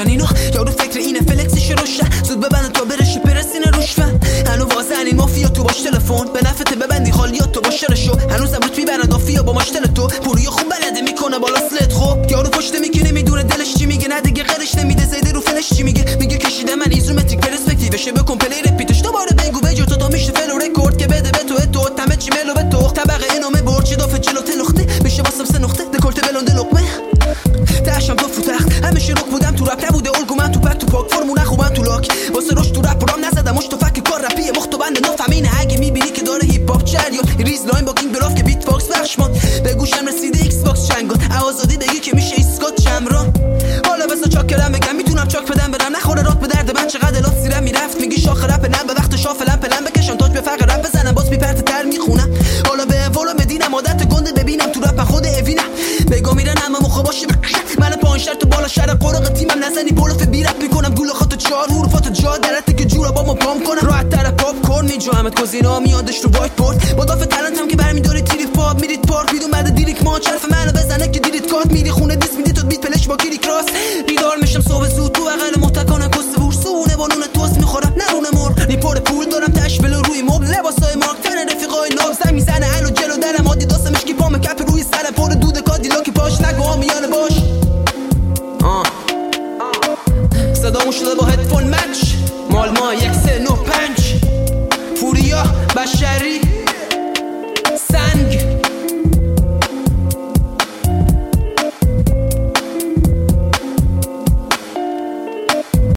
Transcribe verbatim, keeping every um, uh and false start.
میگن اینو یارو فکر اینه فلکسش روشه زود ببند تا برش برسینه روش و هنو واضحن این مافیا تو باش تلفن به نفت ببندی خالیات تو باش شو هنوزم روت میبرن دافیا با ماشتل تو پوری خوب بلده میکنه بالا سلت خب یارو پشت میکنه میدونه دلش چی میگه نه دیگه غیرش نمیده زیده رو فلش چی میگه میگه کشیده من ایزومتریک پرسپکتیوشه بکن پلی رپیتش دوباره بگو بجو تو تا میشه فلو رکورد که بده به تو تو تمه چی ملو به تو طبقه اینو برچ دافه جلو تلخته میشه واسم سه نقطه دکولته بلنده لقمه تاشم تو فوتخت همیشه رک بودم تو رپ نبوده الگو من تو پک تو پاک فرمونه خوبم تو لاک واسه روش تو رپ رام نزدم مش تو فک کار رپی مخ تو بنده نفهمینه اگه میبینی که داره هیپ هاپ چریو ریز لاین با کینگ براف که بیت باکس بخشمان به گوشم رسیده ایکس باکس چنگات آزادی بگی که میشه اسکات چمرا حالا بس چاکرم بگم میتونم چاک بدم برم نخوره رات به درد من چقدر لات سیرم میرفت میگی شاخ رپ نه به وقت شافلم پلن بکشم تاج به فقر رپ بزنم باز میپرت تر میخونم حالا به ولو مدینم عادت گنده ببینم تو رپ خود اوینم بگو میرن اما مخ باشه من پایین شرط بالا شهر قرق تیمم نزنی بولف بی رپ میکنم گول خاطر چهار حروفات جا درته که جورا با ما پام کنم راحت تر پاپ کورن میجامت کوزینا میادش رو وایت بورد با داف تالنتم که برمی‌داری تریف پاپ میرید پارک بیدون بعد دیریک ما چرف منو بزنه که دیریت کات میری خونه دیس میدی تو بیت پلش با کلی کراس